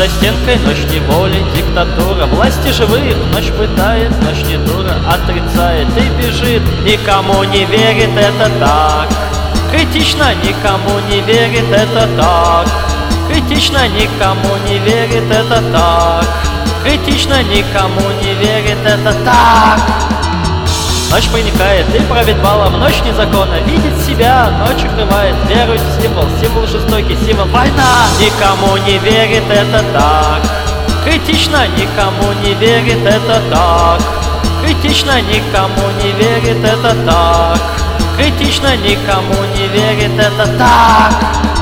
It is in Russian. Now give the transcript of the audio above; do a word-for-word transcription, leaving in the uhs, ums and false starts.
За стенкой ночь неволи, диктатура. Власти живых ночь пытает, ночь не дура. Отрицает и бежит, никому не верит, это так. Критично, никому не верит, это так. Критично, никому не верит, это так. Критично, никому не верит, это так. Ночь проникает и правит балом, ночь незаконна, видит себя, ночь укрывает, верует в символ, символ жестокий, символ война. Никому не верит, это так. Критично, никому не верит, это так. Критично, никому не верит, это так. Критично, никому не верит, это так.